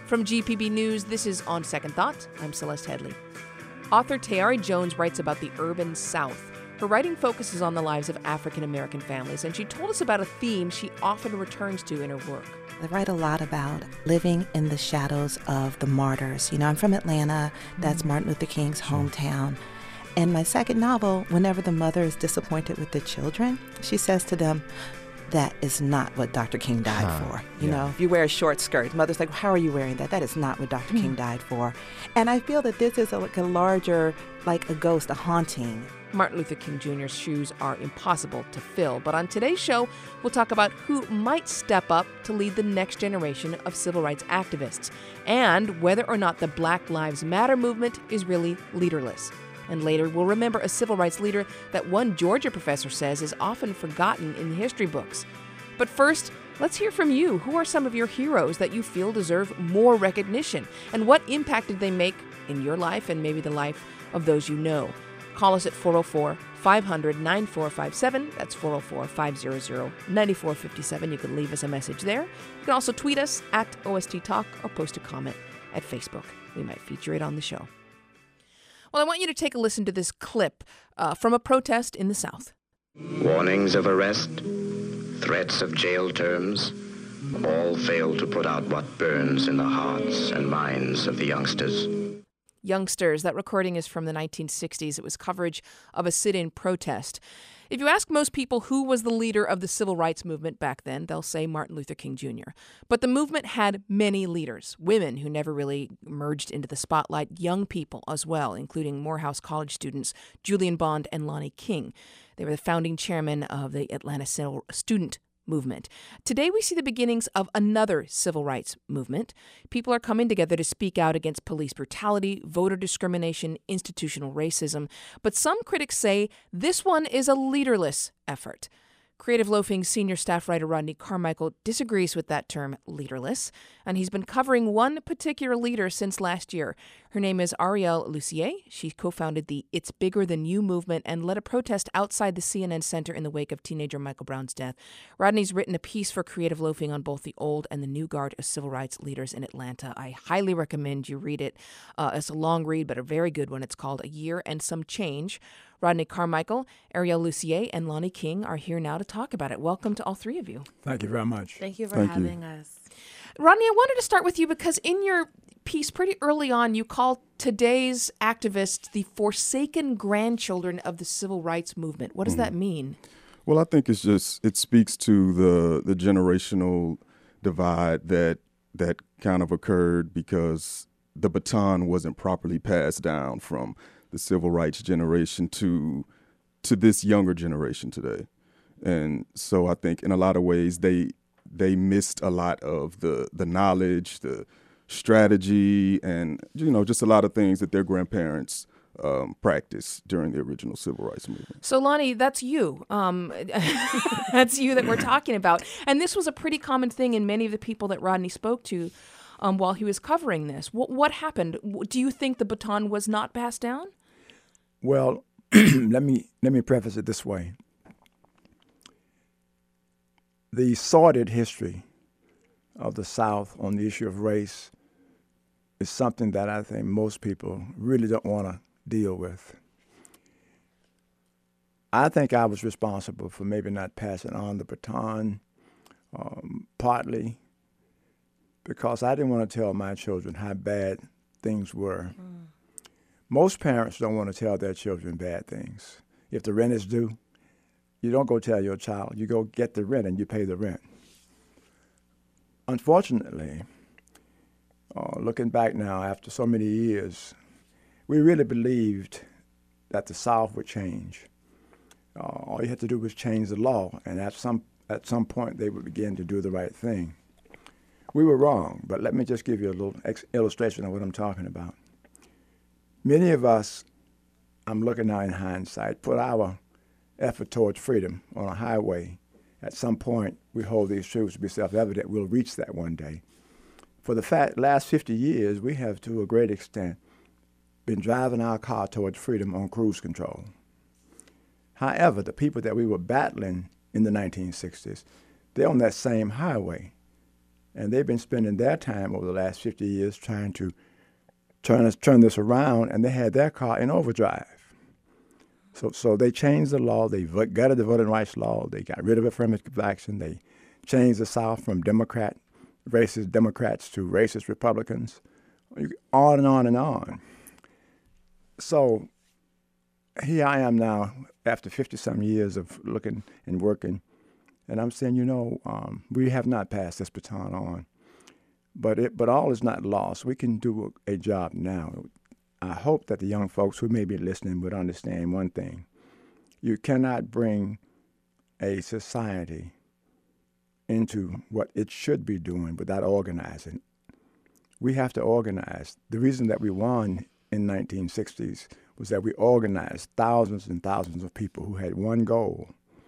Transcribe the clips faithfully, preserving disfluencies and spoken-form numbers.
From G P B News, this is On Second Thought. I'm Celeste Headley. Author Tayari Jones writes about the urban South. Her writing focuses on the lives of African American families, and she told us about a theme she often returns to in her work. I write a lot about living in the shadows of the martyrs. You know, I'm from Atlanta. That's Martin Luther King's hometown. In my second novel, whenever the mother is disappointed with the children, she says to them, that is not what Doctor King died huh. for. You yeah. know, if you wear a short skirt, mother's like, how are you wearing that? That is not what Doctor Mm. King died for. And I feel that this is a, like a larger, like a ghost, a haunting. Martin Luther King Junior's shoes are impossible to fill. But on today's show, we'll talk about who might step up to lead the next generation of civil rights activists, and whether or not the Black Lives Matter movement is really leaderless. And later, we'll remember a civil rights leader that one Georgia professor says is often forgotten in the history books. But first, let's hear from you. Who are some of your heroes that you feel deserve more recognition? And what impact did they make in your life and maybe the life of those you know? Call us at four oh four, five hundred, nine four five seven. That's four oh four, five hundred, nine four five seven. You can leave us a message there. You can also tweet us at O S T Talk or post a comment at Facebook. We might feature it on the show. Well, I want you to take a listen to this clip uh, from a protest in the South. Warnings of arrest, threats of jail terms, all fail to put out what burns in the hearts and minds of the youngsters. Youngsters. That recording is from the nineteen sixties. It was coverage of a sit-in protest. If you ask most people who was the leader of the civil rights movement back then, they'll say Martin Luther King Junior But the movement had many leaders, women who never really merged into the spotlight, young people as well, including Morehouse College students Julian Bond and Lonnie King. They were the founding chairman of the Atlanta Student Movement. Today, we see the beginnings of another civil rights movement. People are coming together to speak out against police brutality, voter discrimination, institutional racism. But some critics say this one is a leaderless effort. Creative Loafing's senior staff writer Rodney Carmichael disagrees with that term, leaderless, and he's been covering one particular leader since last year. Her name is Arielle Lussier. She co-founded the It's Bigger Than You movement and led a protest outside the C N N Center in the wake of teenager Michael Brown's death. Rodney's written a piece for Creative Loafing on both the old and the new guard of civil rights leaders in Atlanta. I highly recommend you read it. Uh, it's a long read, but a very good one. It's called A Year and Some Change. Rodney Carmichael, Arielle Lussier, and Lonnie King are here now to talk about it. Welcome to all three of you. Thank you very much. Thank you for Thank having you. us. Rodney, I wanted to start with you because in your piece pretty early on, you called today's activists the forsaken grandchildren of the civil rights movement. What does mm-hmm. that mean? Well, I think it's just, it speaks to the the generational divide that that kind of occurred because the baton wasn't properly passed down from the civil rights generation to to this younger generation today. And so I think in a lot of ways they they missed a lot of the the knowledge, the strategy, and you know, just a lot of things that their grandparents um, practiced during the original civil rights movement. So Lonnie, that's you. Um, that's you that we're talking about. And this was a pretty common thing in many of the people that Rodney spoke to um, while he was covering this. What, what happened? Do you think the baton was not passed down? Well, let me let me preface it this way. The sordid history of the South on the issue of race is something that I think most people really don't want to deal with. I think I was responsible for maybe not passing on the baton, um, partly because I didn't want to tell my children how bad things were. Mm. Most parents don't want to tell their children bad things. If the rent is due, you don't go tell your child. You go get the rent and you pay the rent. Unfortunately, uh, looking back now after so many years, we really believed that the South would change. Uh, all you had to do was change the law, and at some at some point they would begin to do the right thing. We were wrong, but let me just give you a little ex- illustration of what I'm talking about. Many of us, I'm looking now in hindsight, put our effort towards freedom on a highway. At some point, we hold these truths to be self-evident. We'll reach that one day. For the fact, last fifty years, we have, to a great extent, been driving our car towards freedom on cruise control. However, the people that we were battling in the nineteen sixties, they're on that same highway. And they've been spending their time over the last fifty years trying to turn us, turn this around, and they had their car in overdrive. So so they changed the law. They gutted the voting rights law. They got rid of affirmative action. They changed the South from Democrat, racist Democrats to racist Republicans, on and on and on. So here I am now after fifty-some years of looking and working, and I'm saying, you know, um, we have not passed this baton on. But it, but all is not lost. We can do a, a job now. I hope that the young folks who may be listening would understand one thing. You cannot bring a society into what it should be doing without organizing. We have to organize. The reason that we won in nineteen sixties was that we organized thousands and thousands of people who had one goal.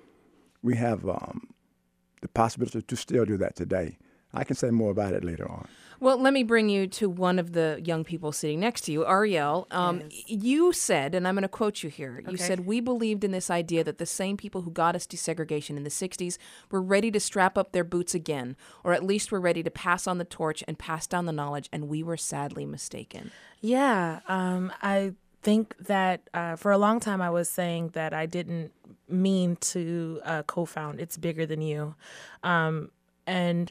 We have um, the possibility to still do that today. I can say more about it later on. Well, let me bring you to one of the young people sitting next to you, Ariel. Um, Yes. You said, and I'm going to quote you here, you Okay. said, we believed in this idea that the same people who got us desegregation in the sixties were ready to strap up their boots again, or at least were ready to pass on the torch and pass down the knowledge, and we were sadly mistaken. Yeah, um, I think that uh, for a long time I was saying that I didn't mean to uh, co-found It's Bigger Than You. Um, and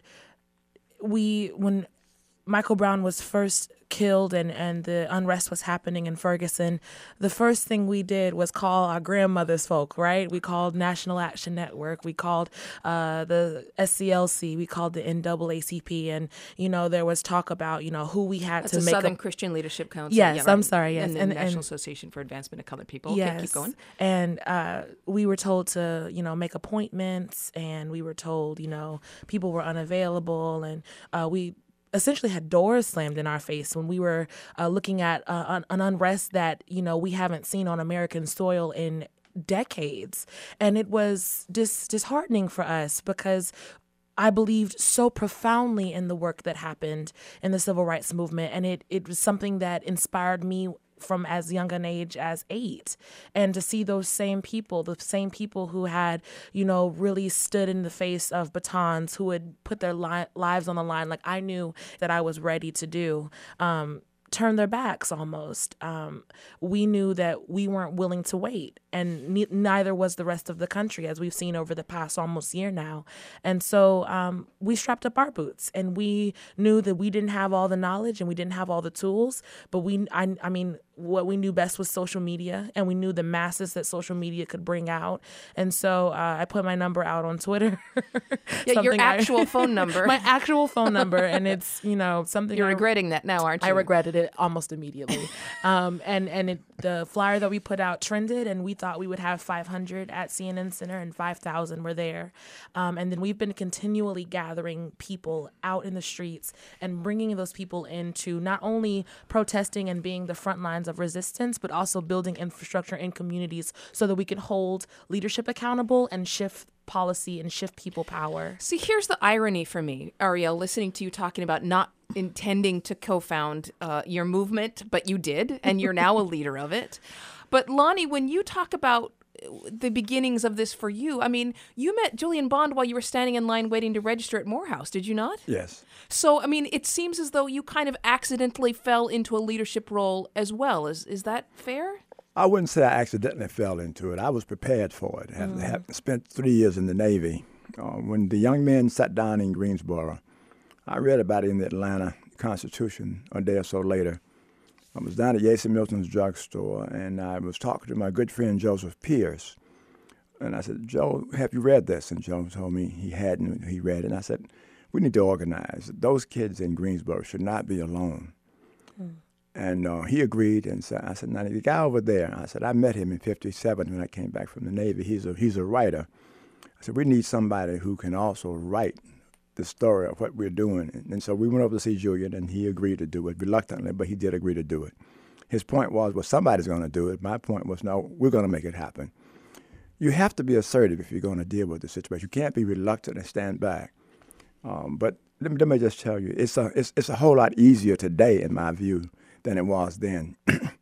we, when Michael Brown was first killed and, and the unrest was happening in Ferguson, the first thing we did was call our grandmother's folk, right? We called National Action Network. We called uh, the S C L C. We called the N double A C P. And, you know, there was talk about, you know, who we had That's to the make Southern a Christian Leadership Council. Yes, yeah, I'm right. sorry, yes. And the And- National and- Association for Advancement of Colored People. Yes. Okay, keep going. And uh, we were told to, you know, make appointments, and we were told, you know, people were unavailable, and uh, we essentially had doors slammed in our face when we were uh, looking at uh, an, an unrest that, you know, we haven't seen on American soil in decades. And it was dis- disheartening for us because I believed so profoundly in the work that happened in the civil rights movement. And it, it was something that inspired me from as young an age as eight. And to see those same people, the same people who had, you know, really stood in the face of batons, who had put their li- lives on the line, like I knew that I was ready to do, um, turn their backs almost. Um, we knew that we weren't willing to wait, and ne- neither was the rest of the country, as we've seen over the past almost year now. And so um, we strapped up our boots, and we knew that we didn't have all the knowledge and we didn't have all the tools, but we, I, I mean, what we knew best was social media, and we knew the masses that social media could bring out. And so uh, I put my number out on Twitter. Yeah, your Something I- actual phone number. my actual phone number, and it's, you know, something You're I- regretting that now, aren't you? I regretted it almost immediately. um, and and it, the flyer that we put out trended, and we thought we would have five hundred at C N N Center, and five thousand were there. Um, and then we've been continually gathering people out in the streets and bringing those people into not only protesting and being the front lines of resistance, but also building infrastructure in communities so that we can hold leadership accountable and shift policy and shift people power. See, here's the irony for me, Ariel, listening to you talking about not intending to co-found uh, your movement, but you did, and you're now a leader of it. But Lonnie, when you talk about the beginnings of this for you, I mean, you met Julian Bond while you were standing in line waiting to register at Morehouse, did you not? Yes. So, I mean, it seems as though you kind of accidentally fell into a leadership role as well. Is is that fair? I wouldn't say I accidentally fell into it. I was prepared for it. Having mm. spent three years in the Navy. Uh, when the young men sat down in Greensboro, I read about it in the Atlanta Constitution a day or so later. I was down at Yates and Milton's drugstore, and I was talking to my good friend Joseph Pierce. And I said, Joe, have you read this? And Joe told me he hadn't. He read it. And I said, we need to organize. Those kids in Greensboro should not be alone. Mm. And uh, he agreed, and so I said, now, the guy over there, I said, I met him in fifty-seven when I came back from the Navy. He's a, he's a writer. I said, we need somebody who can also write the story of what we're doing. And, and so we went over to see Julian, and he agreed to do it, reluctantly, but he did agree to do it. His point was, well, somebody's going to do it. My point was, no, we're going to make it happen. You have to be assertive if you're going to deal with the situation. You can't be reluctant and stand back. Um, but let me, let me just tell you, it's a, it's, it's a whole lot easier today, in my view, than it was then.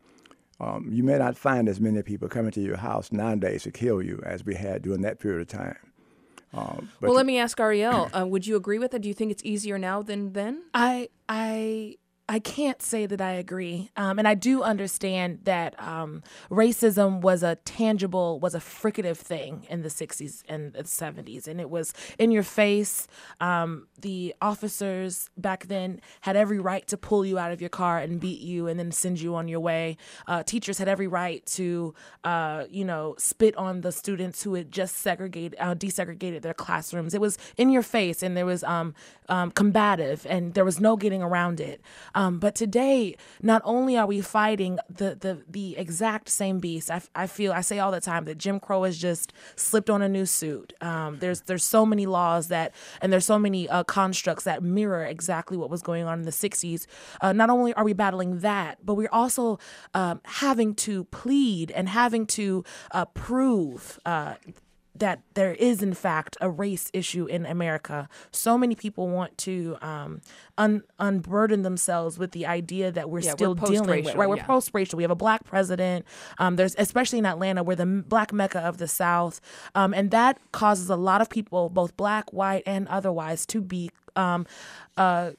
um, you may not find as many people coming to your house nowadays to kill you as we had during that period of time. Uh, but Well, let me ask Ariel, uh, would you agree with that? Do you think it's easier now than then? I I I can't say that I agree, um, and I do understand that um, racism was a tangible, was a fricative thing in the sixties and the seventies, and it was in your face. Um, the officers back then had every right to pull you out of your car and beat you, and then send you on your way. Uh, teachers had every right to, uh, you know, spit on the students who had just segregated, uh, desegregated their classrooms. It was in your face, and there was um, um, combative, and there was no getting around it. Um, but today, not only are we fighting the the, the exact same beast, I, I feel, I say all the time that Jim Crow has just slipped on a new suit. Um, there's there's so many laws that, and there's so many uh, constructs that mirror exactly what was going on in the sixties. Uh, not only are we battling that, but we're also um, having to plead and having to uh, prove uh, that there is, in fact, a race issue in America. So many people want to um, un- unburden themselves with the idea that we're Yeah, still we're dealing with. post-racial, Right, we're yeah. post-racial. We have a black president. Um, there's, especially in Atlanta, we're the m- black mecca of the South, um, and that causes a lot of people, both black, white, and otherwise, to be um, uh,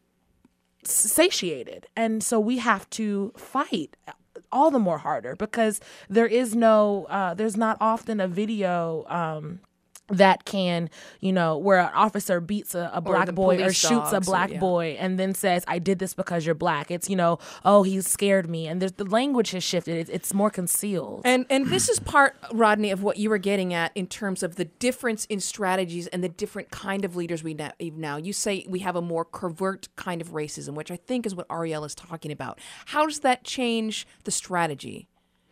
satiated. And so we have to fight all the more harder, because there is no, uh, there's not often a video um, that can, you know, where an officer beats a, a black the boy or police shoots a dogs, or- black yeah. boy and then says, I did this because you're black. It's, you know, oh, he scared me. And there's, the language has shifted. It's, it's more concealed. And and this is part, Rodney, of what you were getting at in terms of the difference in strategies and the different kind of leaders we na- have now. You say we have a more covert kind of racism, which I think is what Ariel is talking about. How does that change the strategy?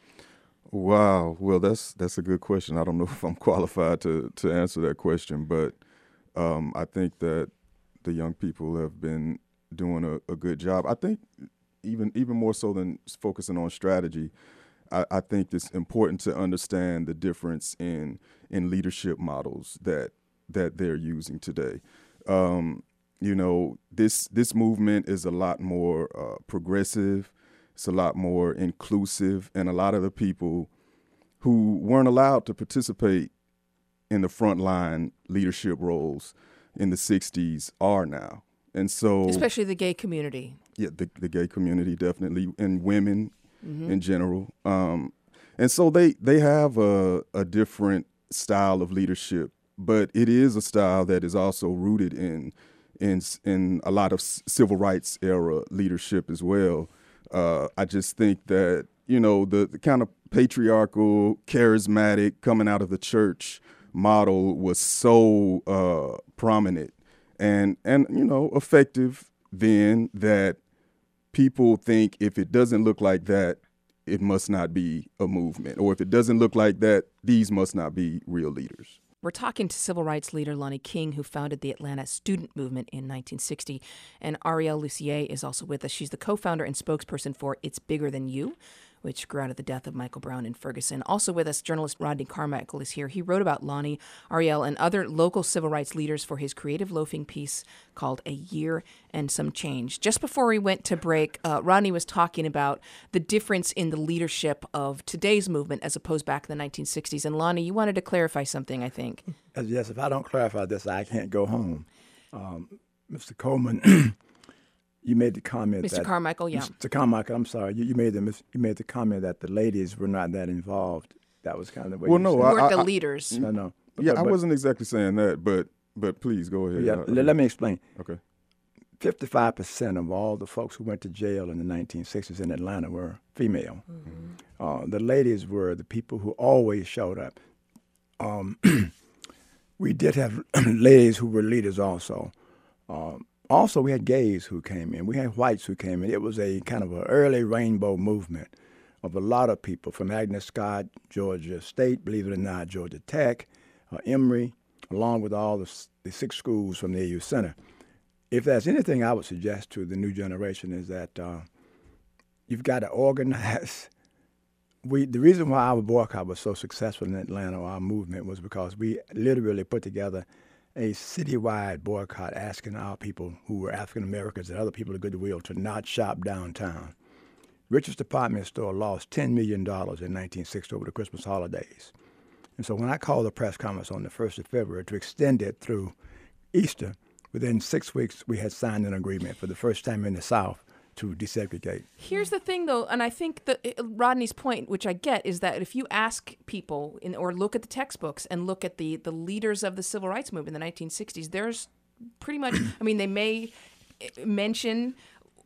Wow. Well, that's that's a good question. I don't know if I'm qualified to, to answer that question, but um, I think that the young people have been doing a, a good job. I think even even more so than focusing on strategy, I, I think it's important to understand the difference in in leadership models that that they're using today. Um, you know, this this movement is a lot more uh, progressive. It's a lot more inclusive, and a lot of the people who weren't allowed to participate in the frontline leadership roles in the sixties are now. And so, Especially the gay community. yeah, the, the gay community definitely, and women in general. Um, and so they they have a, a different style of leadership, but it is a style that is also rooted in in in a lot of c- civil rights era leadership as well. Uh, I just think that, you know, the, the kind of patriarchal, charismatic, coming out of the church model was so uh, prominent and, and, you know, effective then, that people think if it doesn't look like that, it must not be a movement. Or if it doesn't look like that, these must not be real leaders. We're talking to civil rights leader Lonnie King, who founded the Atlanta Student Movement in nineteen sixty. And Ariel Lussier is also with us. She's the co-founder and spokesperson for It's Bigger Than You, which grew out of the death of Michael Brown in Ferguson. Also with us, journalist Rodney Carmichael is here. He wrote about Lonnie, Ariel, and other local civil rights leaders for his creative loafing piece called A Year and Some Change. Just before we went to break, uh, Rodney was talking about the difference in the leadership of today's movement as opposed back in the nineteen sixties. And Lonnie, you wanted to clarify something, I think. As- yes, if I don't clarify this, I can't go home. Um, Mister Coleman, you made the comment Mister that Carmichael, yeah. Mister Carmichael, I'm sorry, you, you made the mis- you made the comment that the ladies were not that involved. That was kind of the way. Well, you no, said Who I- it. weren't the leaders. no, no. Yeah, But- I but- wasn't exactly saying that, but but please go ahead. Yeah, I- let, let me explain. Okay. fifty-five percent of all the folks who went to jail in the nineteen sixties in Atlanta were female. Uh, the ladies were the people who always showed up. Um, we did have ladies who were leaders also. Um, also, we had gays who came in. We had whites who came in. It was a kind of an early rainbow movement of a lot of people from Agnes Scott, Georgia State, believe it or not, Georgia Tech, uh, Emory, along with all the, s- the six schools from the A U Center. If there's anything I would suggest to the new generation is that uh, you've got to organize. We the reason why our boycott was so successful in Atlanta, our movement, was because we literally put together a citywide boycott asking our people who were African Americans and other people of goodwill to not shop downtown. Richard's department store lost ten million dollars in nineteen sixty over the Christmas holidays. And so when I called the press conference on the first of February to extend it through Easter, within six weeks we had signed an agreement for the first time in the South to desegregate. Here's the thing, though, and I think that uh, Rodney's point, which I get, is that if you ask people in, or look at the textbooks and look at the, the leaders of the civil rights movement in the nineteen sixties, there's pretty much, I mean, they may mention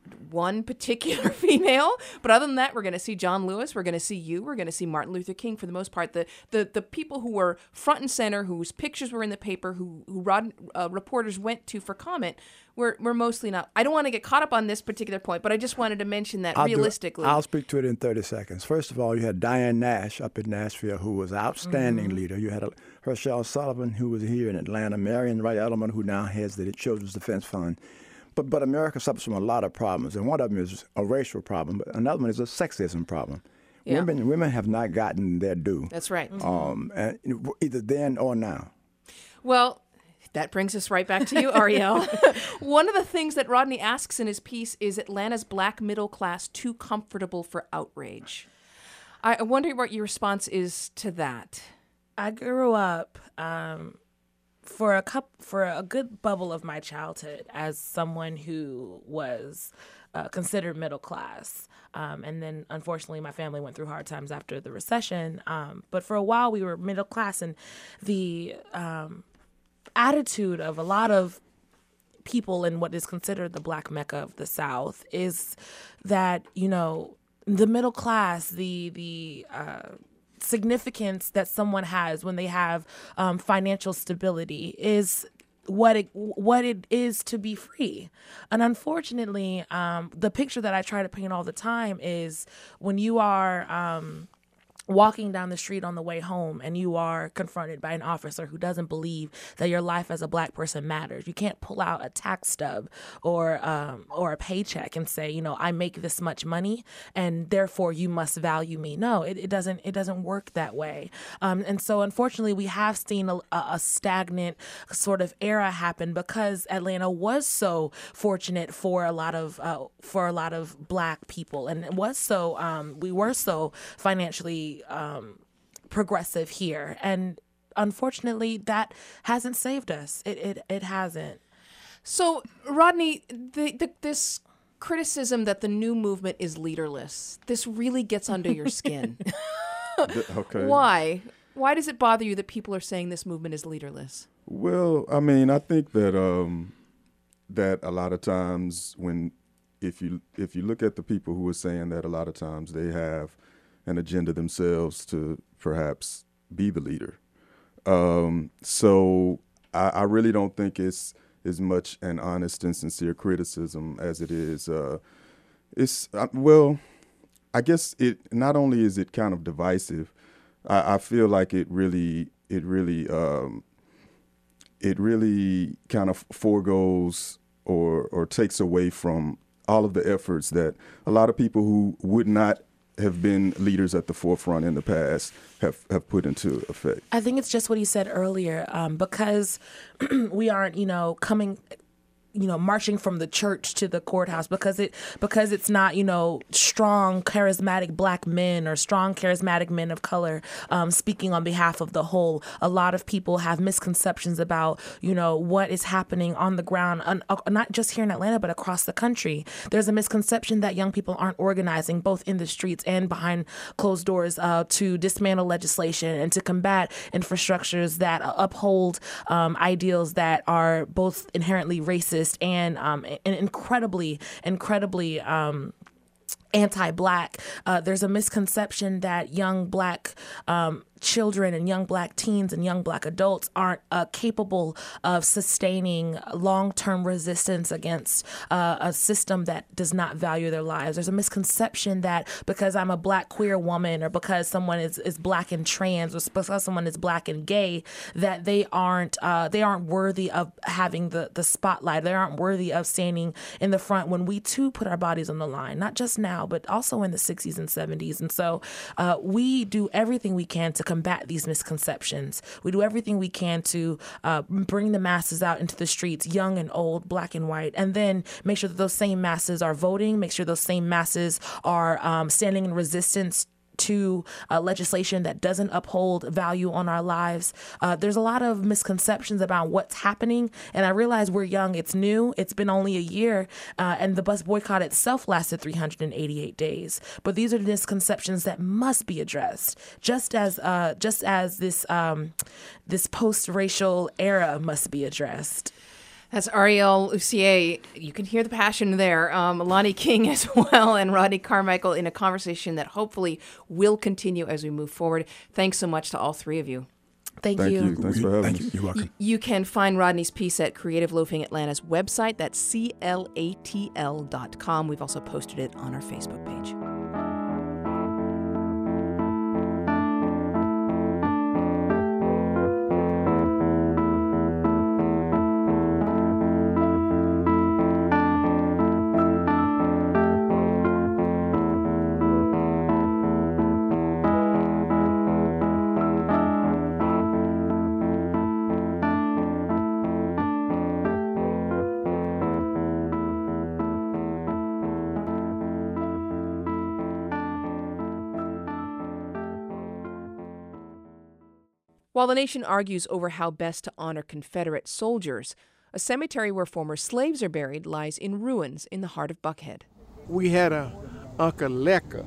one particular female, but other than that, we're going to see John Lewis, we're going to see you, we're going to see Martin Luther King. For the most part, the the, the people who were front and center, whose pictures were in the paper, who who rod, uh, reporters went to for comment, were were mostly not. I don't want to get caught up on this particular point, but I just wanted to mention that I'll realistically. Do, I'll speak to it in thirty seconds. First of all, you had Diane Nash up in Nashville, who was an outstanding mm-hmm. leader. You had a, Herschel Sullivan, who was here in Atlanta, Marion Wright Edelman, who now heads the Children's Defense Fund. But, but America suffers from a lot of problems, and one of them is a racial problem, but another one is a sexism problem. Yeah. Women women have not gotten their due. That's right. Um, and either then or now. Well, that brings us right back to you, Ariel. One of the things that Rodney asks in his piece is Atlanta's black middle class too comfortable for outrage? I wonder what your response is to that. I grew up... Um, For a cup, for a good bubble of my childhood, as someone who was uh, considered middle class, um, and then unfortunately my family went through hard times after the recession. Um, but for a while we were middle class, and the um, attitude of a lot of people in what is considered the Black Mecca of the South is that, you know, the middle class, the the uh, significance that someone has when they have um, financial stability is what it what it is to be free. And unfortunately, um, the picture that I try to paint all the time is when you are um, walking down the street on the way home and you are confronted by an officer who doesn't believe that your life as a black person matters. You can't pull out a tax stub or um, or a paycheck and say, you know, I make this much money and therefore you must value me. No, it, it doesn't it doesn't work that way. Um, and so unfortunately, we have seen a, a stagnant sort of era happen because Atlanta was so fortunate for a lot of uh, for a lot of black people, and it was so um, we were so financially Um, progressive here, and unfortunately that hasn't saved us. It it, it hasn't. So Rodney, the, the, this criticism that the new movement is leaderless, this really gets under your skin. Okay. Why? Why does it bother you that people are saying this movement is leaderless? Well, I mean, I think that um, that a lot of times when if you if you look at the people who are saying that, a lot of times they have an agenda themselves to perhaps be the leader. Um, so I, I really don't think it's as much an honest and sincere criticism as it is. Uh, it's uh, well, I guess it not only is it kind of divisive. I, I feel like it really, it really, um, it really kind of foregoes or or takes away from all of the efforts that a lot of people who would not have been leaders at the forefront in the past have, have put into effect. I think it's just what he said earlier, um, because we aren't, you know, coming, you know, marching from the church to the courthouse because it because it's not, you know, strong, charismatic black men or strong, charismatic men of color um, speaking on behalf of the whole. A lot of people have misconceptions about, you know, what is happening on the ground, on, uh, not just here in Atlanta, but across the country. There's a misconception that young people aren't organizing both in the streets and behind closed doors uh, to dismantle legislation and to combat infrastructures that uh, uphold um, ideals that are both inherently racist and um, and incredibly, incredibly um, anti-black. Uh, there's a misconception that young black um, children and young black teens and young black adults aren't uh, capable of sustaining long-term resistance against uh, a system that does not value their lives. There's a misconception that because I'm a black queer woman or because someone is, is black and trans or because someone is black and gay, that they aren't uh, they aren't worthy of having the, the spotlight. They aren't worthy of standing in the front when we too put our bodies on the line, not just now, but also in the sixties and seventies. And so uh, we do everything we can to combat these misconceptions. We do everything we can to uh, bring the masses out into the streets, young and old, black and white, and then make sure that those same masses are voting, make sure those same masses are um, standing in resistance to uh, legislation that doesn't uphold value on our lives. Uh, there's a lot of misconceptions about what's happening, and I realize we're young. It's new. It's been only a year, uh, and the bus boycott itself lasted three hundred eighty-eight days. But these are misconceptions that must be addressed, just as uh, just as this um, this post-racial era must be addressed. That's Ariel Lussier. You can hear the passion there. Um, Lonnie King as well, and Rodney Carmichael in a conversation that hopefully will continue as we move forward. Thanks so much to all three of you. Thank, Thank you. you. Thanks for having Thank us. you. You're welcome. You can find Rodney's piece at Creative Loafing Atlanta's website. That's C L A T L dot com. We've also posted it on our Facebook page. While the nation argues over how best to honor Confederate soldiers, a cemetery where former slaves are buried lies in ruins in the heart of Buckhead. We had a Uncle Lecker.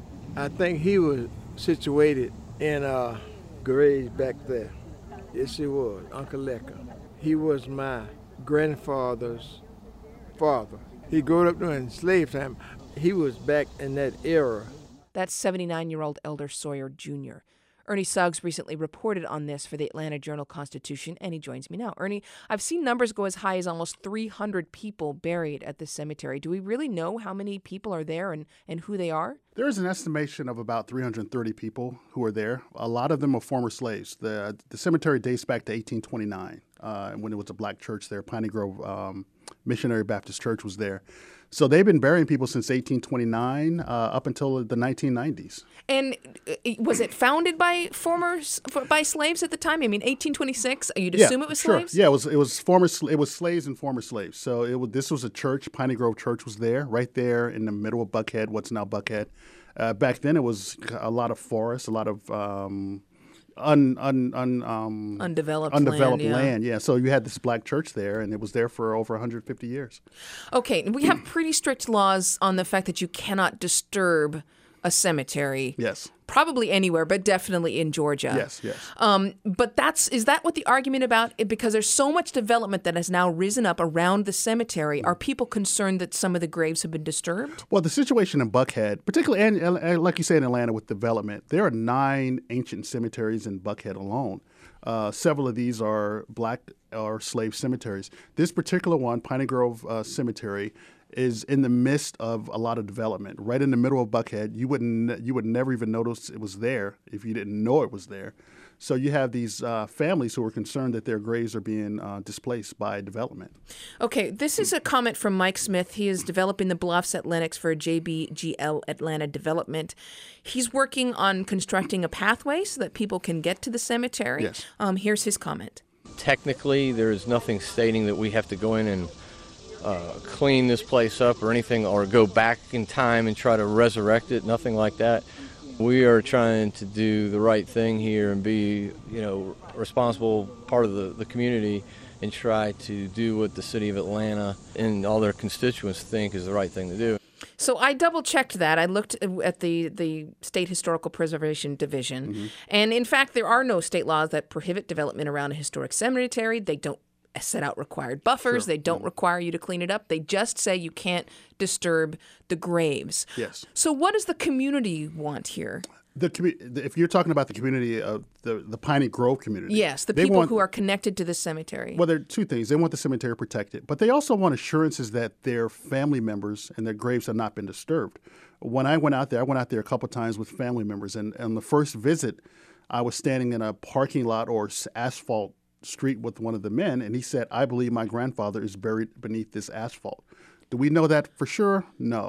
I think he was situated in uh, graves back there. Yes, he was, Uncle Lecker. He was my grandfather's father. He grew up during slave time. He was back in that era. That's seventy-nine-year-old Elder Sawyer Junior Ernie Suggs recently reported on this for the Atlanta Journal-Constitution, and he joins me now. Ernie, I've seen numbers go as high as almost three hundred people buried at this cemetery. Do we really know how many people are there and, and who they are? There is an estimation of about three hundred thirty people who are there. A lot of them are former slaves. The, the cemetery dates back to eighteen twenty-nine, uh, when it was a black church there. Piney Grove um, Missionary Baptist Church was there. So they've been burying people since eighteen twenty-nine uh, up until the nineteen nineties. And was it founded by former by slaves at the time? I mean, eighteen twenty-six. You'd Yeah, assume it was sure. slaves. Yeah, it was. It was former. It was slaves and former slaves. So it was, this was a church. Piney Grove Church was there, right there in the middle of Buckhead. What's now Buckhead. Uh, back then, it was a lot of forest, a lot of um, un, un, un, um, Undeveloped, undeveloped land, yeah. land. Yeah. So you had this black church there, and it was there for over one hundred fifty years. Okay, we have pretty strict laws on the fact that you cannot disturb a cemetery. Yes. Probably anywhere, but definitely in Georgia. Yes. Yes. Um, but that's is that what the argument about? Because there's so much development that has now risen up around the cemetery. Are people concerned that some of the graves have been disturbed? Well, the situation in Buckhead, particularly, and, and like you say in Atlanta with development, there are nine ancient cemeteries in Buckhead alone. Uh, several of these are black or slave cemeteries. This particular one, Piney Grove uh, Cemetery, is in the midst of a lot of development. Right in the middle of Buckhead, you wouldn't you would never even notice it was there if you didn't know it was there. So you have these uh, families who are concerned that their graves are being uh, displaced by development. Okay, this is a comment from Mike Smith. He is developing the Bluffs at Lenox for J B G L Atlanta Development. He's working on constructing a pathway so that people can get to the cemetery. Yes. Um, here's his comment. Technically, there is nothing stating that we have to go in and uh, clean this place up or anything, or go back in time and try to resurrect it, nothing like that. We are trying to do the right thing here and be, you know, responsible part of the, the community and try to do what the city of Atlanta and all their constituents think is the right thing to do. So I double-checked that. I looked at the, the State Historical Preservation Division, mm-hmm. and in fact, there are no state laws that prohibit development around a historic cemetery. They don't set out required buffers. Sure. They don't mm-hmm. require you to clean it up. They just say you can't disturb the graves. Yes. So what does the community want here? The commu- if you're talking about the community of the, the Piney Grove community. Yes, the they people want, who are connected to the cemetery. Well, there are two things. They want the cemetery protected, but they also want assurances that their family members and their graves have not been disturbed. When I went out there, I went out there a couple of times with family members, and on the first visit, I was standing in a parking lot or asphalt street with one of the men, and he said, "I believe my grandfather is buried beneath this asphalt." Do we know that for sure? No.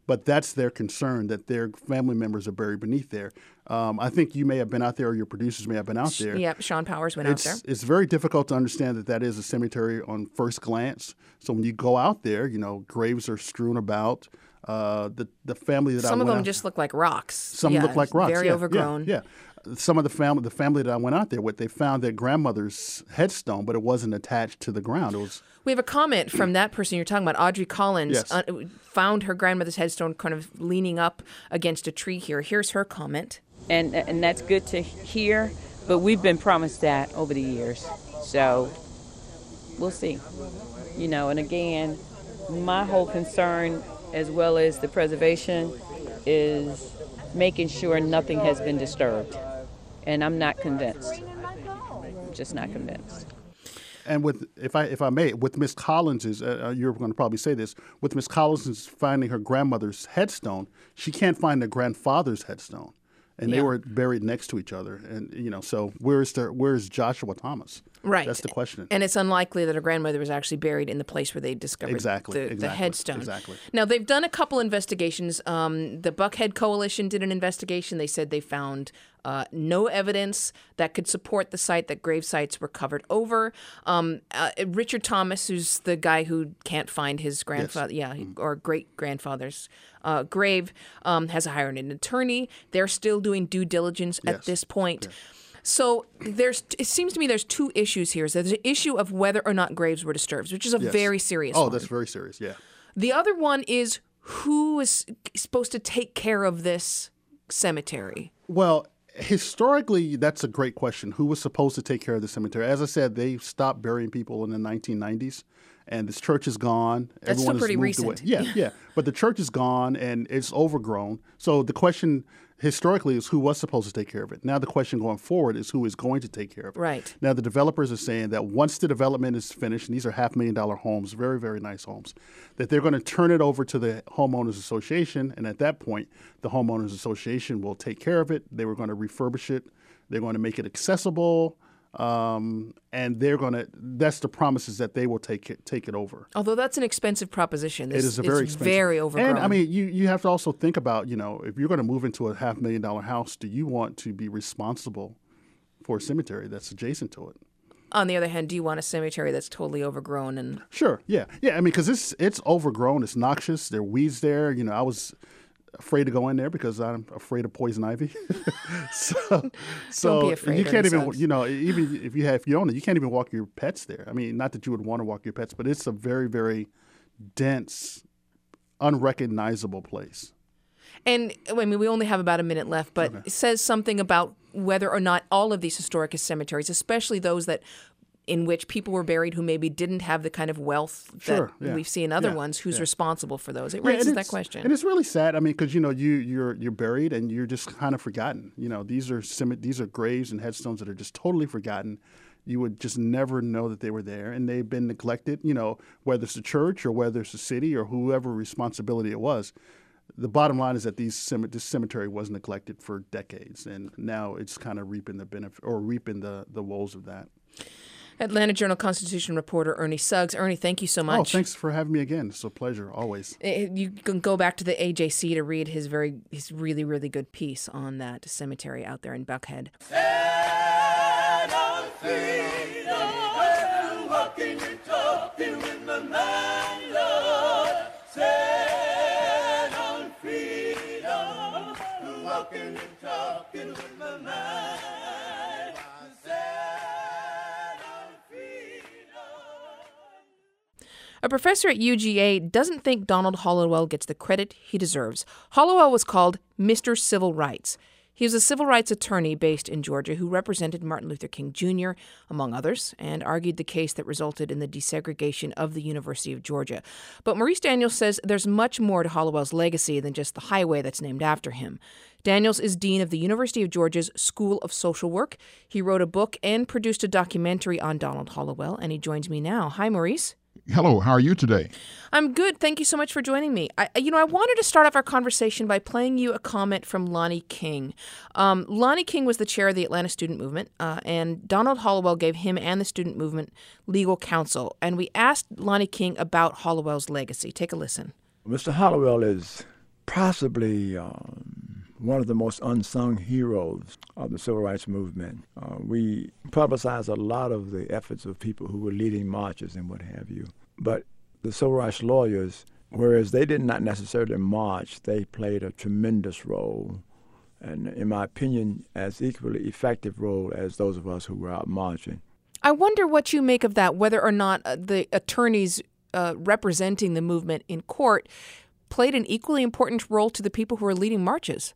but that's their concern, that their family members are buried beneath there. Um, I think you may have been out there, or your producers may have been out there. Yep, Sean Powers went it's, out there. It's very difficult to understand that that is a cemetery on first glance. So when you go out there, you know, graves are strewn about. Uh, the the family that Some I of went them out, just look like rocks. Some yeah, look like rocks. Very yeah, overgrown. Yeah, yeah. Some of the family, the family that I went out there with, they found their grandmother's headstone, but it wasn't attached to the ground. It was. We have a comment from that person you're talking about, Audrey Collins. Yes. Uh, found her grandmother's headstone kind of leaning up against a tree here. Here's her comment. And and that's good to hear, but we've been promised that over the years. So we'll see. You know, and again, my whole concern, as well as the preservation, is making sure nothing has been disturbed. And I'm not convinced. I'm just not convinced. And with, if I if I may, with Miss Collins's, uh, you're going to probably say this, with Miss Collins's finding her grandmother's headstone, she can't find her grandfather's headstone, and Yeah. they were buried next to each other. And you know, so where's the where's Joshua Thomas? Right. That's the question. And it's unlikely that her grandmother was actually buried in the place where they discovered Exactly, the, the exactly, headstone. exactly. Now, they've done a couple investigations. Um, the Buckhead Coalition did an investigation. They said they found uh, no evidence that could support the site, that grave sites were covered over. Um, uh, Richard Thomas, who's the guy who can't find his grandfather, yeah, or great-grandfather's uh, grave, um, has hired an attorney. They're still doing due diligence at Yes. this point. So there's. It seems to me there's two issues here. So there's an issue of whether or not graves were disturbed, which is a Yes. very serious Oh, one. that's very serious. Yeah. The other one is who is supposed to take care of this cemetery? Well, historically, that's a great question. Who was supposed to take care of the cemetery? As I said, they stopped burying people in the nineteen nineties, and this church is gone. That's Everyone still pretty has moved recent. away. Yeah, yeah. But the church is gone, and it's overgrown. So the question historically is who was supposed to take care of it. Now the question going forward is who is going to take care of it. Right. Now the developers are saying that once the development is finished, and these are half million dollar homes, very, very nice homes, that they're going to turn it over to the homeowners association, and at that point, the homeowners association will take care of it. They were going to refurbish it. They're going to make it accessible. Um, and they're going to, that's the promises that they will take it, take it over. Although that's an expensive proposition. This, It is a very it's expensive. very overgrown. And I mean, you, you have to also think about, you know, if you're going to move into a half million dollar house, do you want to be responsible for a cemetery that's adjacent to it? On the other hand, do you want a cemetery that's totally overgrown and Sure. Yeah. Yeah. I mean, because it's it's overgrown. It's noxious. There are weeds there. You know, I was afraid to go in there because I'm afraid of poison ivy. so, so Don't be afraid, you can't Ernie even, Suggs. you know, even if you have if you own it, you can't even walk your pets there. I mean, not that you would want to walk your pets, but it's a very, very dense, unrecognizable place. And I mean, we only have about a minute left, but it says something about whether or not all of these historic cemeteries, especially those that in which people were buried who maybe didn't have the kind of wealth that Sure, yeah. we've seen other Yeah, ones, who's yeah. responsible for those? It Yeah, and raises that it's- question. and it's really sad. I mean, because you know you you're you're buried and you're just kind of forgotten. You know, these are cem- these are graves and headstones that are just totally forgotten. You would just never know that they were there, and they've been neglected. You know, whether it's the church or whether it's the city or whoever responsibility it was. The bottom line is that these cem- this cemetery was neglected for decades, and now it's kind of reaping the benefit or reaping the the woes of that. Atlanta Journal-Constitution reporter Ernie Suggs. Ernie, thank you so much. Oh, thanks for having me again. It's a pleasure, always. Eh, You can go back to the A J C to read his very, his really, really good piece on that cemetery out there in Buckhead. Walking and talking with my mind, Lord. Set on freedom. Walking and talking with my mind. A professor at U G A doesn't think Donald Hollowell gets the credit he deserves. Hollowell was called Mister Civil Rights. He was a civil rights attorney based in Georgia who represented Martin Luther King Junior, among others, and argued the case that resulted in the desegregation of the University of Georgia. But Maurice Daniels says there's much more to Hollowell's legacy than just the highway that's named after him. Daniels is dean of the University of Georgia's School of Social Work. He wrote a book and produced a documentary on Donald Hollowell, and he joins me now. Hi, Maurice. Hello, how are you today? I'm good. Thank you so much for joining me. I, you know, I wanted to start off our conversation by playing you a comment from Lonnie King. Um, Lonnie King was the chair of the Atlanta Student Movement, uh, and Donald Hollowell gave him and the student movement legal counsel. And we asked Lonnie King about Hollowell's legacy. Take a listen. Mister Hollowell is possibly um, one of the most unsung heroes of the civil rights movement. Uh, we publicize a lot of the efforts of people who were leading marches and what have you. But the civil rights lawyers, whereas they did not necessarily march, they played a tremendous role, and in my opinion, as equally effective role as those of us who were out marching. I wonder what you make of that, whether or not uh, the attorneys uh, representing the movement in court played an equally important role to the people who were leading marches.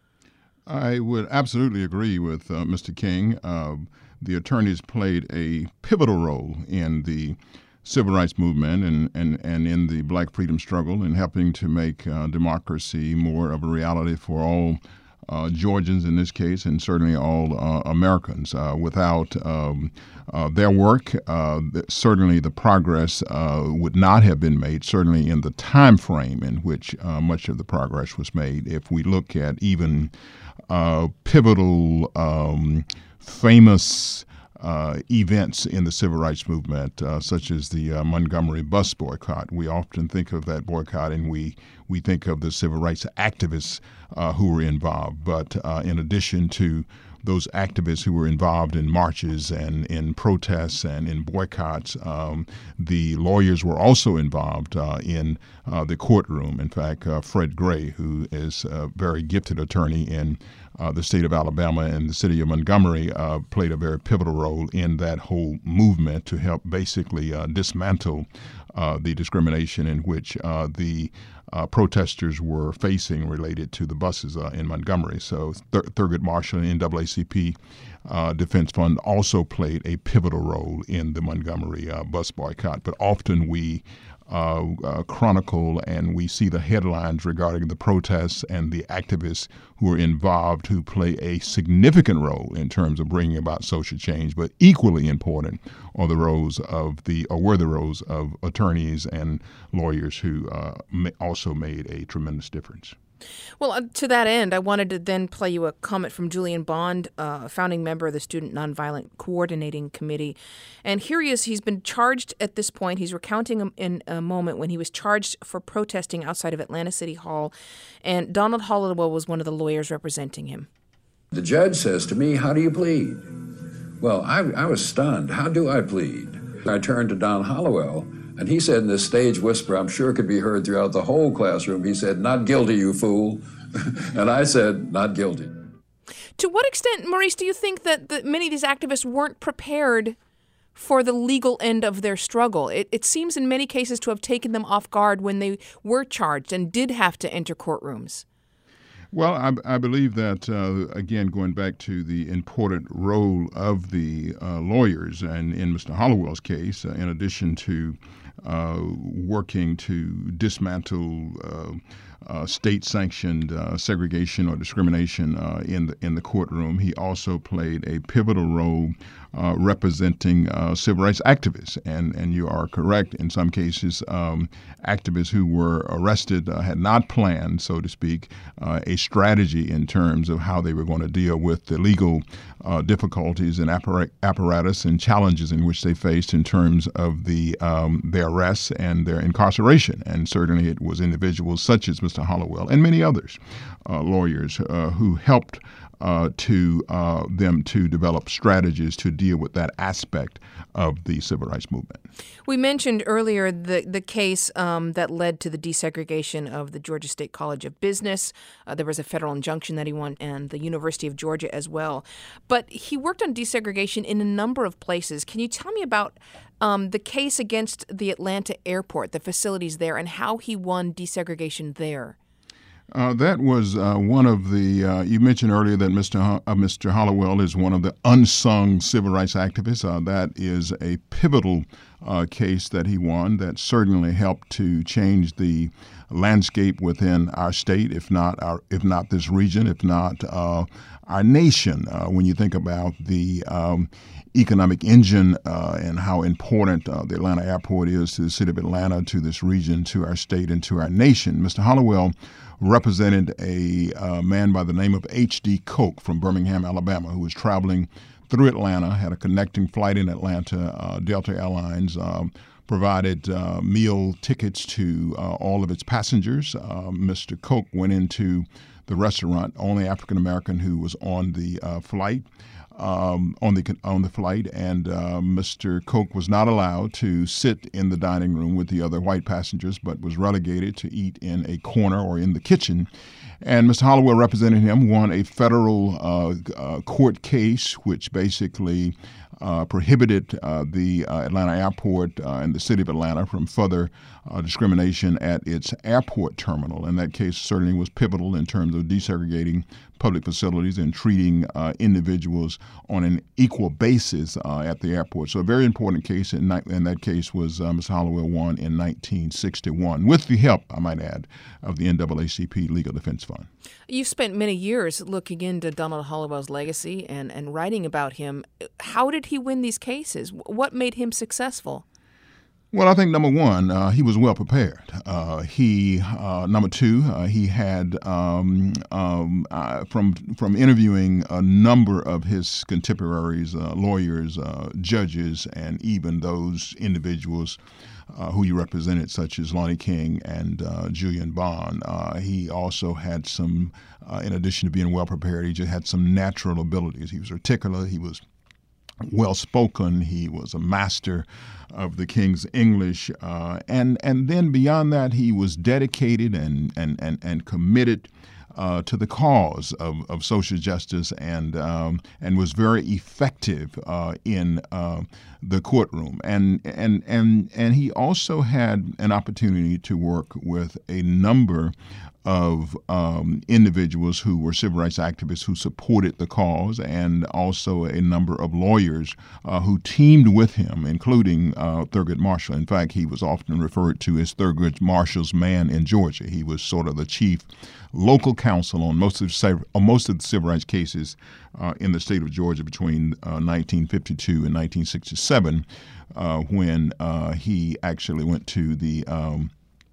I would absolutely agree with uh, Mister King. Uh, the attorneys played a pivotal role in the civil rights movement and, and, and in the black freedom struggle in helping to make uh, democracy more of a reality for all uh, Georgians in this case, and certainly all uh, Americans. Uh, without um, uh, their work, uh, th- certainly the progress uh, would not have been made, certainly in the time frame in which uh, much of the progress was made. If we look at even uh, pivotal, um, famous Uh, events in the civil rights movement, uh, such as the uh, Montgomery bus boycott. We often think of that boycott and we, we think of the civil rights activists uh, who were involved. But uh, in addition to those activists who were involved in marches and in protests and in boycotts, um, the lawyers were also involved uh, in uh, the courtroom. In fact, uh, Fred Gray, who is a very gifted attorney in Uh, the state of Alabama and the city of Montgomery, uh, played a very pivotal role in that whole movement to help basically uh, dismantle uh, the discrimination in which uh, the uh, protesters were facing related to the buses uh, in Montgomery. So Thur- Thurgood Marshall and N double A C P uh, Defense Fund also played a pivotal role in the Montgomery uh, bus boycott. But often we Uh, uh, chronicle and we see the headlines regarding the protests and the activists who are involved who play a significant role in terms of bringing about social change, but equally important are the roles of the, or were the roles of attorneys and lawyers who uh, ma- also made a tremendous difference. Well, uh, to that end, I wanted to then play you a comment from Julian Bond, uh, a founding member of the Student Nonviolent Coordinating Committee. And here he is. He's been charged at this point. He's recounting in a moment when he was charged for protesting outside of Atlanta City Hall. And Donald Hollowell was one of the lawyers representing him. The judge says to me, "How do you plead?" Well, I, I was stunned. How do I plead? I turned to Don Hollowell, and he said in this stage whisper, I'm sure could be heard throughout the whole classroom, he said, "Not guilty, you fool." And I said, "Not guilty." To what extent, Maurice, do you think that the, many of these activists weren't prepared for the legal end of their struggle? It, it seems in many cases to have taken them off guard when they were charged and did have to enter courtrooms. Well, I, I believe that, uh, again, going back to the important role of the uh, lawyers, and in Mister Hollowell's case, uh, in addition to uh, working to dismantle uh, uh, state-sanctioned uh, segregation or discrimination uh, in the in the courtroom, he also played a pivotal role uh, representing uh, civil rights activists. And and you are correct. In some cases, um, activists who were arrested uh, had not planned, so to speak, uh, a strategy in terms of how they were going to deal with the legal uh, difficulties and appara- apparatus and challenges in which they faced in terms of the um, their arrests and their incarceration. And certainly it was individuals such as Mister Hollowell and many others, uh, lawyers, uh, who helped uh, to uh, them to develop strategies to deal with that aspect of the civil rights movement. We mentioned earlier the the case um, that led to the desegregation of the Georgia State College of Business. Uh, there was a federal injunction that he won, and the University of Georgia as well. But he worked on desegregation in a number of places. Can you tell me about um, the case against the Atlanta airport, the facilities there, and how he won desegregation there? Uh, that was uh, one of the, uh, you mentioned earlier that Mister Ho- uh, Mister Hollowell is one of the unsung civil rights activists. Uh, that is a pivotal uh, case that he won that certainly helped to change the landscape within our state, if not our, if not this region, if not uh, our nation. Uh, when you think about the um, economic engine uh, and how important uh, the Atlanta airport is to the city of Atlanta, to this region, to our state, and to our nation. Mister Hollowell represented a uh, man by the name of H D Koch from Birmingham, Alabama, who was traveling through Atlanta, had a connecting flight in Atlanta, uh, Delta Airlines, um, provided uh, meal tickets to uh, all of its passengers. Uh, Mister Koch went into the restaurant, only African American who was on the uh, flight. Um, on the on the flight, and uh, Mister Koch was not allowed to sit in the dining room with the other white passengers, but was relegated to eat in a corner or in the kitchen. And Mister Hollowell, representing him, won a federal uh, uh, court case, which basically uh, prohibited uh, the uh, Atlanta airport uh, and the city of Atlanta from further uh, discrimination at its airport terminal. And that case certainly was pivotal in terms of desegregating public facilities and treating uh, individuals on an equal basis uh, at the airport. So a very important case, and, and that case was uh, Mister Hollowell won in nineteen sixty-one, with the help, I might add, of the N double A C P Legal Defense Fund. You've spent many years looking into Donald Hollowell's legacy and, and writing about him. How did he win these cases? What made him successful? Well, I think number one, uh, he was well prepared. Uh, he uh, number two, uh, he had um, um, uh, from from interviewing a number of his contemporaries, uh, lawyers, uh, judges, and even those individuals uh, who he represented, such as Lonnie King and uh, Julian Bond. Uh, he also had some, uh, in addition to being well prepared, he just had some natural abilities. He was articulate. He was well-spoken. He was a master of the King's English. Uh, and and then beyond that, he was dedicated and, and, and, and committed uh, to the cause of, of social justice and um, and was very effective uh, in uh, the courtroom. And, and, and, and he also had an opportunity to work with a number of um, individuals who were civil rights activists who supported the cause, and also a number of lawyers uh, who teamed with him, including uh, Thurgood Marshall. In fact, he was often referred to as Thurgood Marshall's man in Georgia. He was sort of the chief local counsel on most of the, on most of the civil rights cases uh, in the state of Georgia between uh, nineteen fifty-two and nineteen sixty-seven, uh, when uh, he actually went to the um,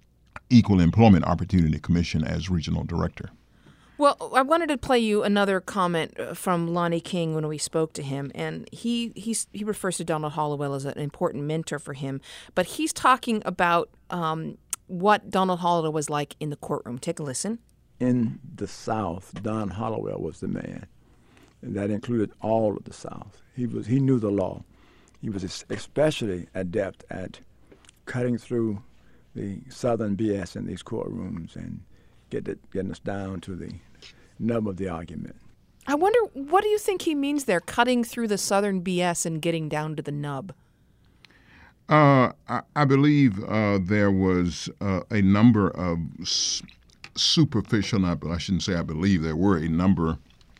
Equal Employment Opportunity Commission as regional director. Well, I wanted to play you another comment from Lonnie King when we spoke to him, and he he's, he refers to Donald Hollowell as an important mentor for him, but he's talking about um, what Donald Hollowell was like in the courtroom. Take a listen. In the South, Don Hollowell was the man. And that included all of the South. He was he knew the law. He was especially adept at cutting through the Southern B S in these courtrooms and get it, getting us down to the nub of the argument. I wonder, what do you think he means there, cutting through the Southern B S and getting down to the nub? Uh, I, I believe uh, there was uh, a number of s- superficial, not, I shouldn't say I believe, there were a number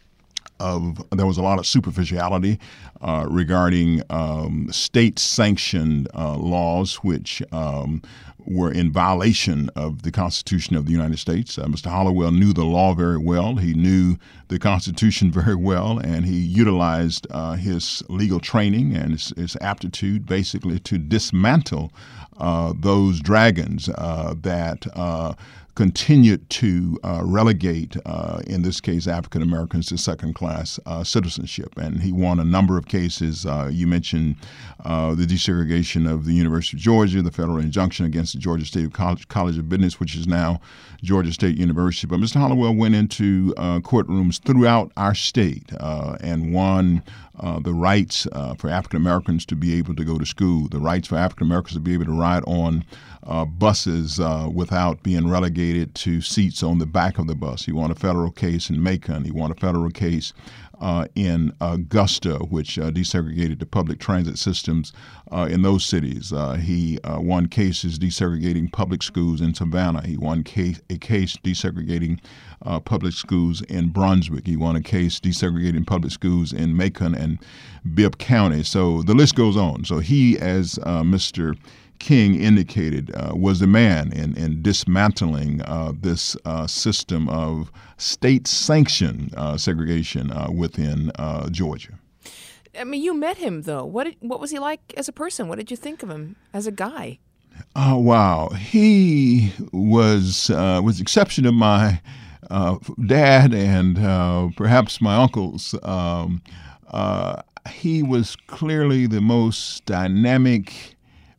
Of, there was a lot of superficiality uh, regarding um, state-sanctioned uh, laws which um, were in violation of the Constitution of the United States. Uh, Mister Hollowell knew the law very well. He knew the Constitution very well, and he utilized uh, his legal training and his, his aptitude basically to dismantle uh, those dragons uh, that uh, continued to uh, relegate, uh, in this case, African Americans to second-class uh, citizenship. And he won a number of cases. Uh, you mentioned uh, the desegregation of the University of Georgia, the federal injunction against the Georgia State College, College of Business, which is now Georgia State University. But Mister Hollowell went into uh, courtrooms throughout our state uh, and won uh, the rights uh, for African Americans to be able to go to school, the rights for African Americans to be able to ride on Uh, buses uh, without being relegated to seats on the back of the bus. He won a federal case in Macon. He won a federal case uh, in Augusta, which uh, desegregated the public transit systems uh, in those cities. Uh, he uh, won cases desegregating public schools in Savannah. He won case, a case desegregating uh, public schools in Brunswick. He won a case desegregating public schools in Macon and Bibb County. So the list goes on. So he, as uh, Mister King indicated, uh, was the man in, in dismantling uh, this uh, system of state-sanctioned uh, segregation uh, within uh, Georgia. I mean, you met him, though. What did, what was he like as a person? What did you think of him as a guy? Oh, wow. He was, uh, with the exception of my uh, dad and uh, perhaps my uncles, um, uh, he was clearly the most dynamic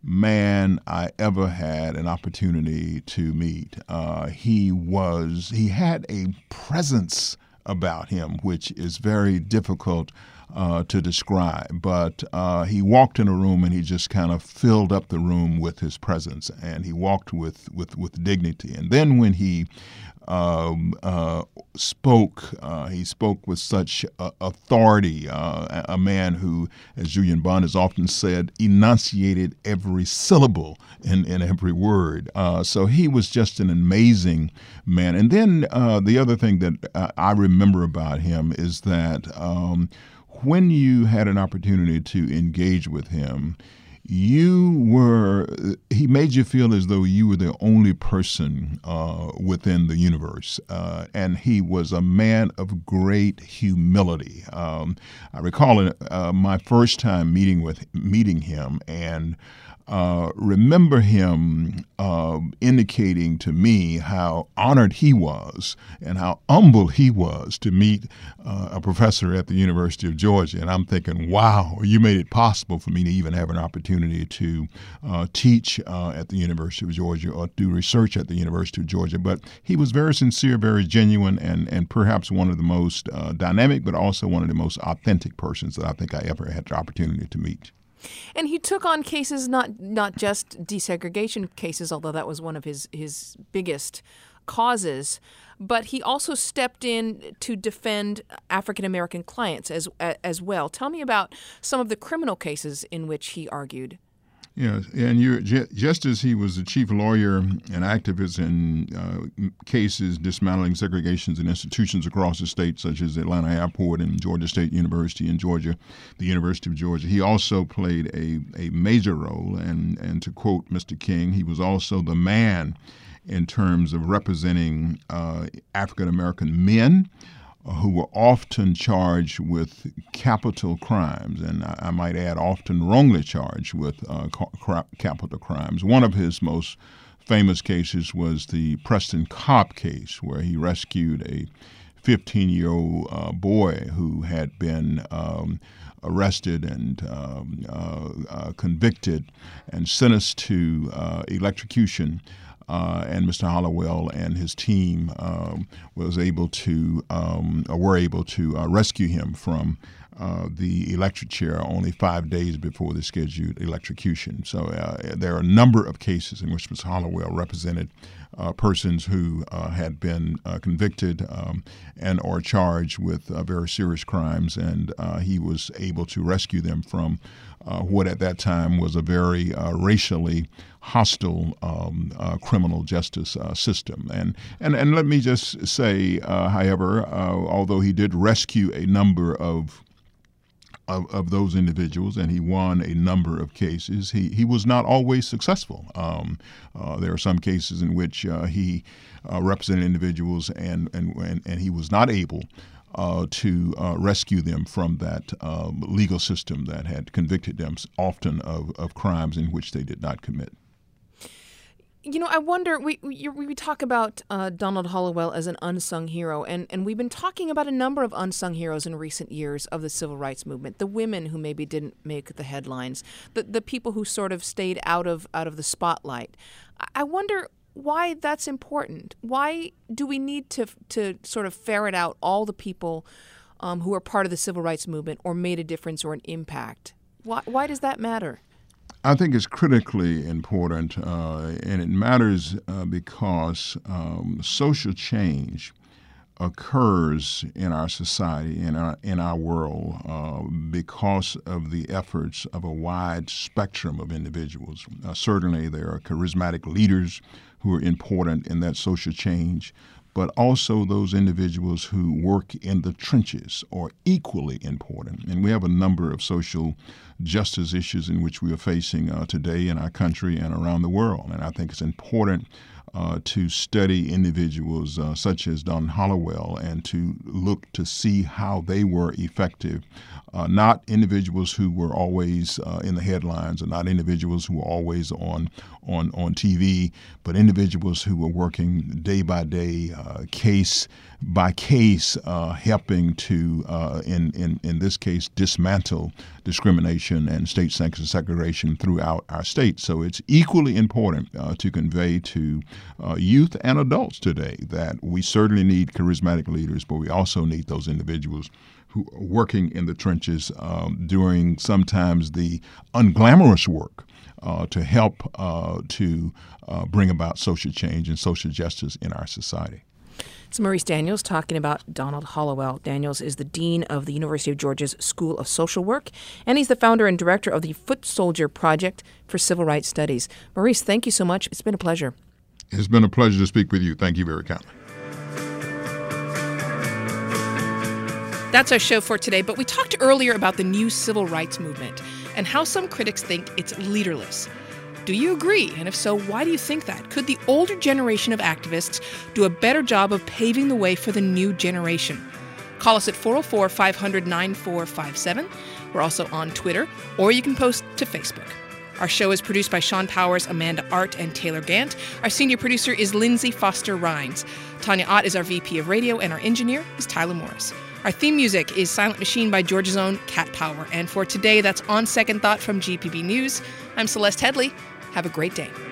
man I ever had an opportunity to meet. Uh, he was, he had a presence about him, which is very difficult uh, to describe. But uh, he walked in a room and he just kind of filled up the room with his presence, and he walked with, with, with dignity. And then when he Um, uh, spoke. Uh, he spoke with such uh, authority, uh, a man who, as Julian Bond has often said, enunciated every syllable in, in every word. Uh, so he was just an amazing man. And then uh, the other thing that uh, I remember about him is that um, when you had an opportunity to engage with him, you were, he made you feel as though you were the only person uh, within the universe. Uh, and he was a man of great humility. Um, I recall uh, my first time meeting with meeting him, and Uh, remember him uh, indicating to me how honored he was and how humble he was to meet uh, a professor at the University of Georgia. And I'm thinking, wow, you made it possible for me to even have an opportunity to uh, teach uh, at the University of Georgia or do research at the University of Georgia. But he was very sincere, very genuine, and, and perhaps one of the most uh, dynamic, but also one of the most authentic persons that I think I ever had the opportunity to meet. And he took on cases, not not just desegregation cases, although that was one of his, his biggest causes, but he also stepped in to defend African American clients as as well. Tell me about some of the criminal cases in which he argued. Yes, and you're, just as he was the chief lawyer and activist in uh, cases dismantling segregations in institutions across the state, such as Atlanta Airport and Georgia State University in Georgia, the University of Georgia, he also played a, a major role. And, and to quote Mister King, he was also the man in terms of representing uh, African American men who were often charged with capital crimes, and I, I might add often wrongly charged with uh, ca- capital crimes. One of his most famous cases was the Preston Cobb case, where he rescued a fifteen-year-old uh, boy who had been um, arrested and um, uh, uh, convicted and sentenced to uh, electrocution. Uh, and Mister Hollowell and his team um, was able to, um, or were able to uh, rescue him from uh, the electric chair only five days before the scheduled electrocution. So uh, there are a number of cases in which Mister Hollowell represented uh, persons who uh, had been uh, convicted um, and or charged with uh, very serious crimes, and uh, he was able to rescue them from uh, what at that time was a very uh, racially hostile um, uh, criminal justice uh, system. And, and and let me just say, uh, however, uh, although he did rescue a number of Of, of those individuals, and he won a number of cases, he, he was not always successful. Um, uh, there are some cases in which uh, he uh, represented individuals and, and, and, and he was not able uh, to uh, rescue them from that um, legal system that had convicted them often of, of crimes in which they did not commit. You know, I wonder, we we, we talk about uh, Donald Hollowell as an unsung hero, and, and we've been talking about a number of unsung heroes in recent years of the civil rights movement, the women who maybe didn't make the headlines, the, the people who sort of stayed out of out of the spotlight. I wonder why that's important. Why do we need to to sort of ferret out all the people um, who are part of the civil rights movement or made a difference or an impact? Why, why does that matter? I think it's critically important, uh, and it matters uh, because um, social change occurs in our society, in our in our world, uh, because of the efforts of a wide spectrum of individuals. Uh, certainly, there are charismatic leaders who are important in that social change, but also those individuals who work in the trenches are equally important. And we have a number of social justice issues in which we are facing uh, today in our country and around the world. And I think it's important uh, to study individuals uh, such as Don Hollowell and to look to see how they were effective. Uh, not individuals who were always uh, in the headlines, or not individuals who were always on on on T V, but individuals who were working day by day, uh, case by case, uh, helping to, uh, in in in this case, dismantle discrimination and state-sanctioned segregation throughout our state. So it's equally important uh, to convey to uh, youth and adults today that we certainly need charismatic leaders, but we also need those individuals who are working in the trenches, um, doing sometimes the unglamorous work uh, to help uh, to uh, bring about social change and social justice in our society. It's Maurice Daniels talking about Donald Hollowell. Daniels is the Dean of the University of Georgia's School of Social Work, and he's the founder and director of the Foot Soldier Project for Civil Rights Studies. Maurice, thank you so much. It's been a pleasure. It's been a pleasure to speak with you. Thank you very kindly. That's our show for today, but we talked earlier about the new civil rights movement and how some critics think it's leaderless. Do you agree? And if so, why do you think that? Could the older generation of activists do a better job of paving the way for the new generation? Call us at four oh four, five hundred, nine four five seven. We're also on Twitter, or you can post to Facebook. Our show is produced by Sean Powers, Amanda Art, and Taylor Gant. Our senior producer is Lindsay Foster Rhines. Tanya Ott is our V P of Radio, and our engineer is Tyler Morris. Our theme music is Silent Machine by Georgia's own Cat Power. And for today, that's On Second Thought from G P B News. I'm Celeste Headley. Have a great day.